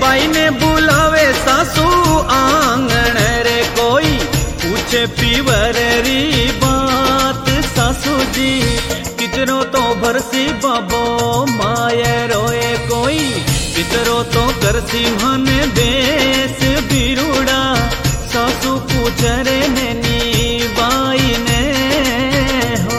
By ने बुलावे सासू आंगण रे, कोई पूछे पीवर री बात सासू जी, किचरो तो भरसी बाबो माये रोए, कोई किचरो तो करसी मन देश बिरुड़ा, सासू पूछ रे नैनी बाई ने हो।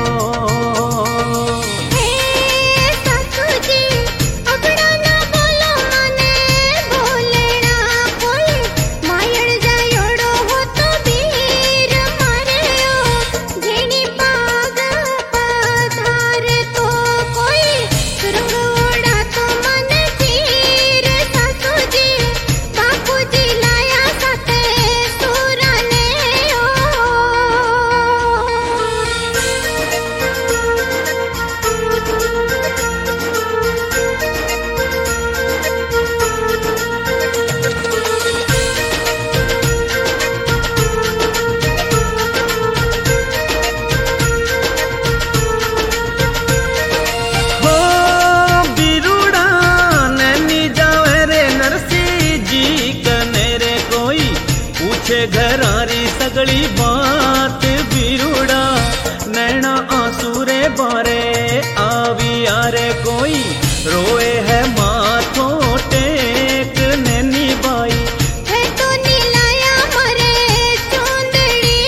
घरारी सगली बात बिरुड़ा, नैना आंसू रे बारे आवी यारे, कोई रोए है माथो टेक नैनी बाई, है तो नीलाया मरे चुंदड़ी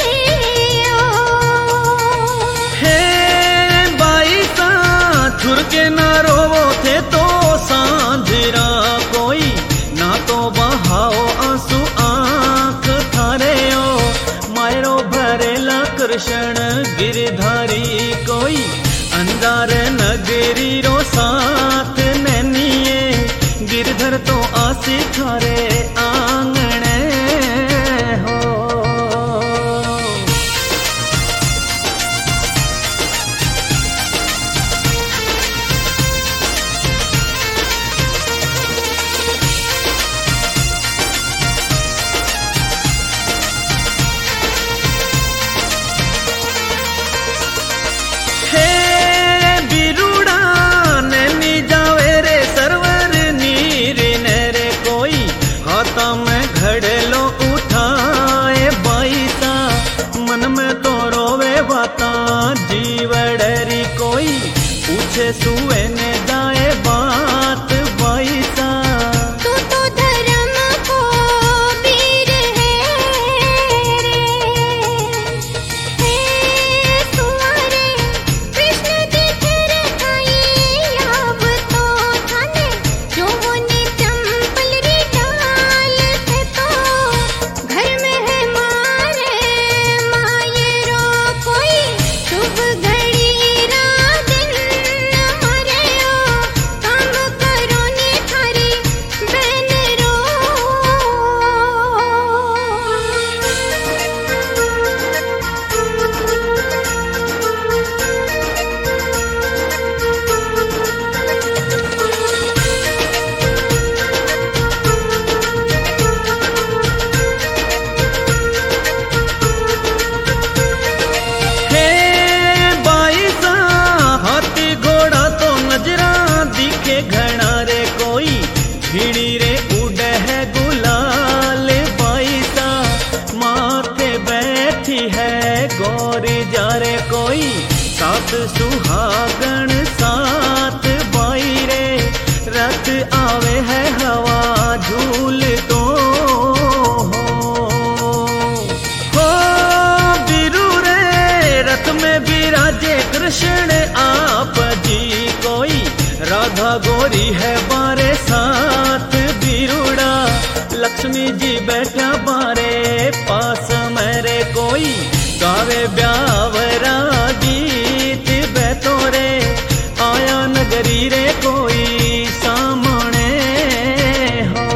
हे बाई सा छुर के ना रोवो थे तो सांझरा, कोई ना तो बहाओ आंसू कृष्ण गिरधारी, कोई अंगार नगरी रो साथ नैनिए, गिरधर तो आसी थारे आंगणे हो। घड़लो उठाए बाईसा, मन में तो रोवे बाता जीवड़री, कोई पूछे सुए ने दाए बात बाईसा, तू तो धर्म को वीर है तुम्हारे कृष्ण दिखे रे खाई, अब तो थाने जो ने चंपल री डाल थे, तो घर में है मारे माये रो, कोई शुभ घड़ी रात दिन मरे हो, काम करो नी थारी बहन रो। हे बाई सा हाथी घोड़ा तो नजरा दिखे घना रे, कोई भीड़ी रे उड़े है गुलाल बाई सा, माथे बैठी है गौरी जा रे, कोई सात सुहागण सात बाई रे, रथ आवे है हवा झूल तो में विराजे कृष्ण आप जी, कोई राधा गोरी है बारे साथ बिरुड़ा, लक्ष्मी जी बैठा बारे पास मेरे, कोई गावे ब्यावरा गीत बैतोरे, आया नगरी रे कोई सामने हो।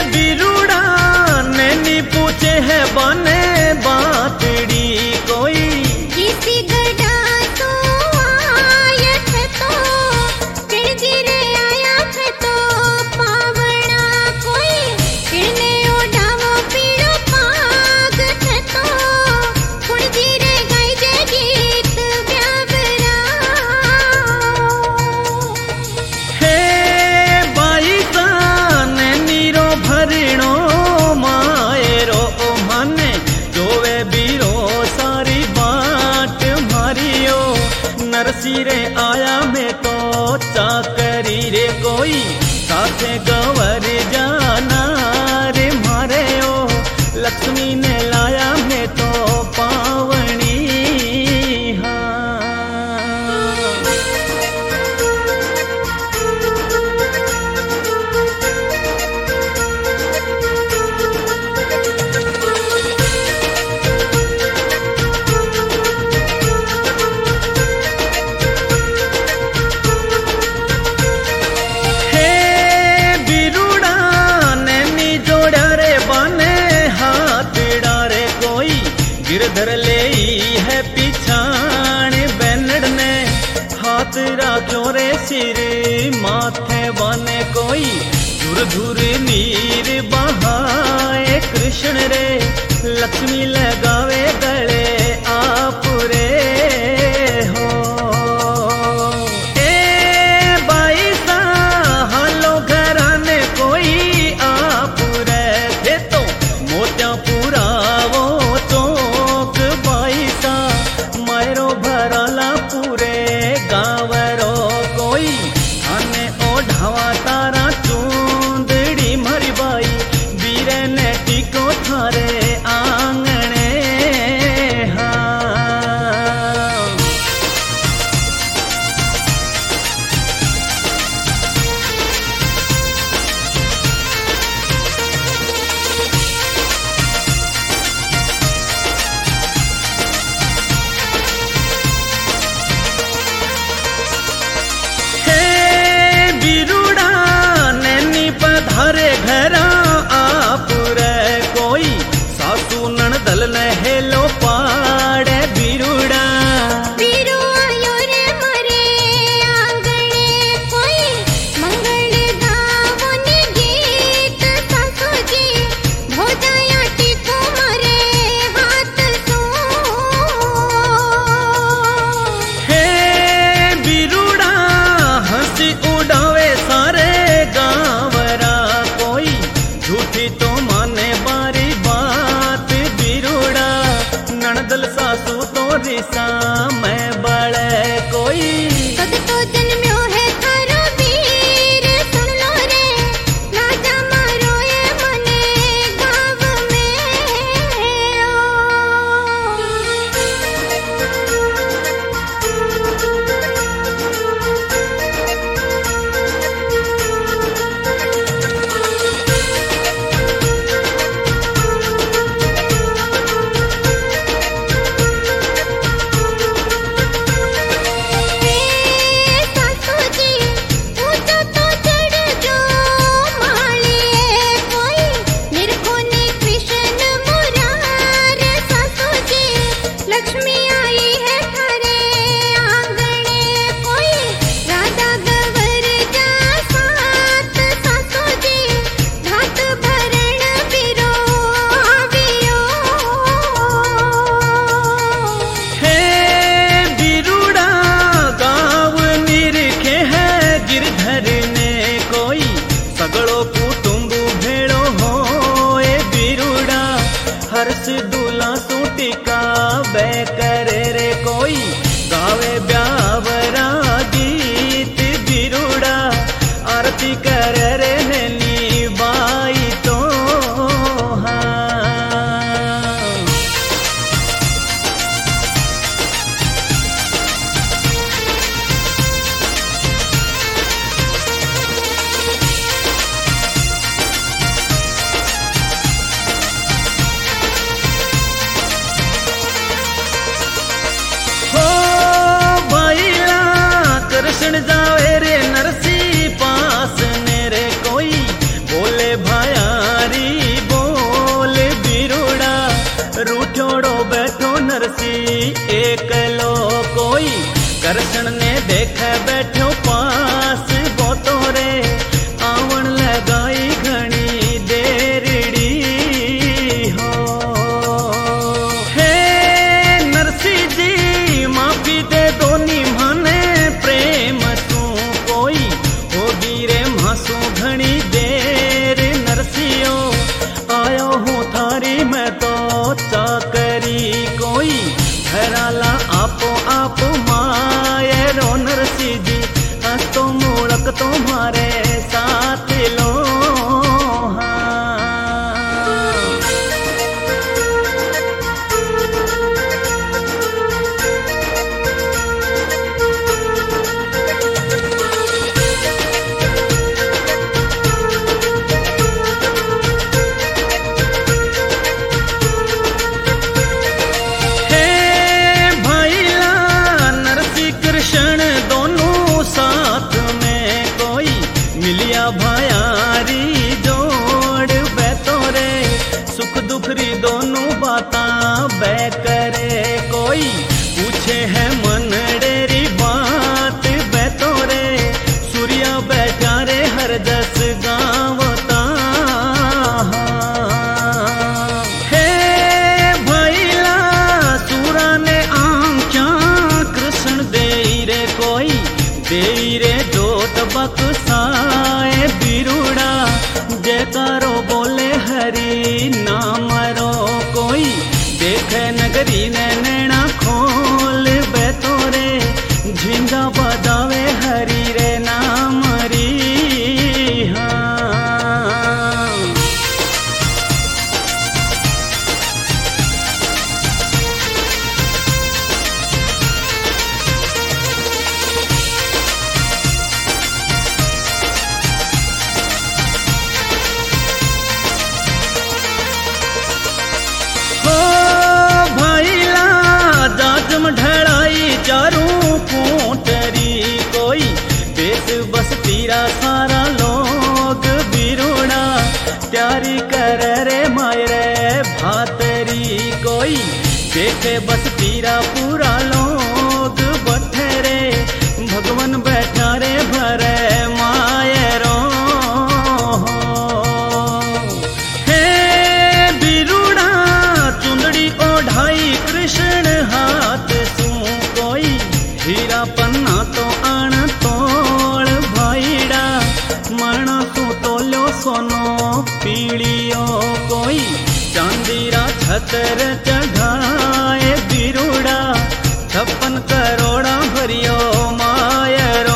पूछे है बने बातड़ी, कोई चाकरी रे कोई साथे गवर जाना रे मारे ओ लक्ष्मी ने लाया मैं तो पावनी गिरधर ले है पिछाण बैनड़ ने हाथ राख्यो रे सिर माथे बने कोई धुर धुर नीर बहाए कृष्ण रे लक्ष्मी लगावे गले आप रे हो ए बाई सा हालो घराने कोई आप रे थे तो मोत्या पुरावो हरे घरा आप रे कोई सासू नणदल ने हेलो पाड़े बिरुड़ा बिरु आयो रे मरे आंगणे कोई मंगल गावो ने गीत सासू जी भोजाया टीको मरे हाथ सो हे बिरुड़ा हंसी उड़ावे सारे गावरा झूठी तो माने बारी बात बिरुड़ा नणदल सासू तो रिसा मैं बड़े कोई कद तो जन्म्यो है थारो वीर सुन लो रे राजा मारो ये मने गाव लक्ष्मी आई है थारे आंगणे कोई राधा गवर जा साथ सासू जी धात भरण बिरो आवियो हे बिरुड़ा गाँव निरखे है गिरधर ने कोई सगड़ो कुटुंब भेड़ो हो ए बिरुड़ा हर्ष दूला सूटिका करे रे कोई गावे ब्यावरा गीत बिरुड़ा आरती करे रे नैनी बाई तो दुखरी दोनों बाता बै करे। कोई पूछे है मनडेरी बात बै तोरे, सूर्या बैठा रे हर दस गावता। हे भैला सूरा ने आंख्या कृष्ण दे रे, कोई दे रे जोत बक्साए बिरुड़ा, जयकारो बोले हरि नाम रो। कोई देखे नगरी ने नैना खोल बे तोरे, झिंगा बजावे हरि रे नाम री। ढड़ाई चारू कोटरी, कोई देश बस तीरा सारा लोग बिरुड़ा, प्यारी कर रे मायरे भातरी। कोई देखे बस तीरा पूरा लोग बठेरे, भगवान बैठा रे भरे मायरो। हे बिरुड़ा चुंदड़ी ओढ़ाई कृष्ण हाथ सू, कोई हीरा पन्ना तो अण तोड़ भाईड़ा, माणसू तोलो सोनो पीड़ियो। कोई चांदीरा छतर चढ़ाए बिरुड़ा, 56 करोड़ा भरियो मायरो।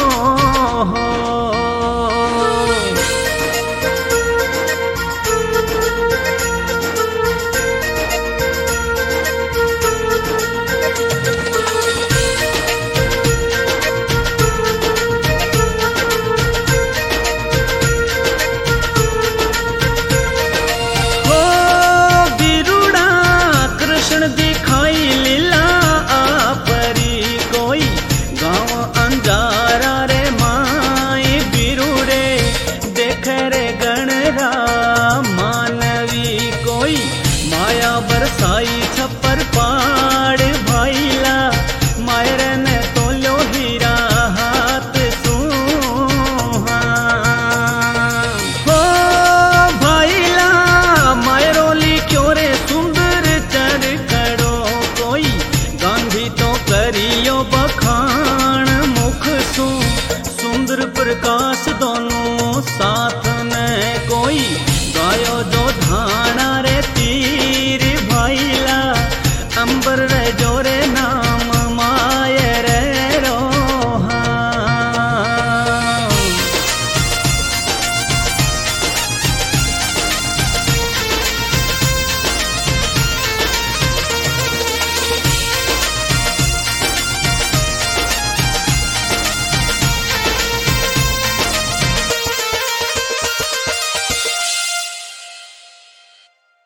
दिखाई लीला आपरी, कोई गाँव अंजारा रे माई बिरुड़े, देख रे गणरा मानवी। कोई माया बरसाई